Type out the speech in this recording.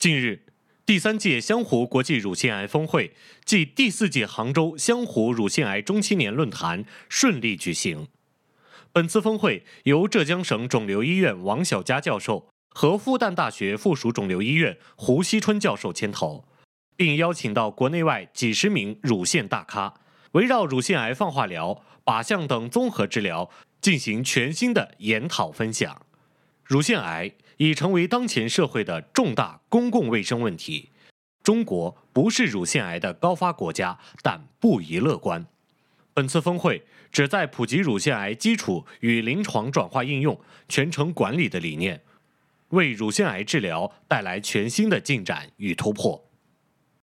近日，第3届湘湖国际乳腺癌峰会暨第4届杭州湘湖乳腺癌中青年论坛顺利举行。本次峰会由浙江省肿瘤医院王小佳教授和复旦大学附属肿瘤医院胡锡春教授牵头，并邀请到国内外几十名乳腺大咖，围绕乳腺癌放化疗、靶向等综合治疗进行全新的研讨分享。乳腺癌已成为当前社会的重大公共卫生问题。中国不是乳腺癌的高发国家，但不宜乐观。本次峰会旨在普及乳腺癌基础与临床转化应用、全程管理的理念，为乳腺癌治疗带来全新的进展与突破。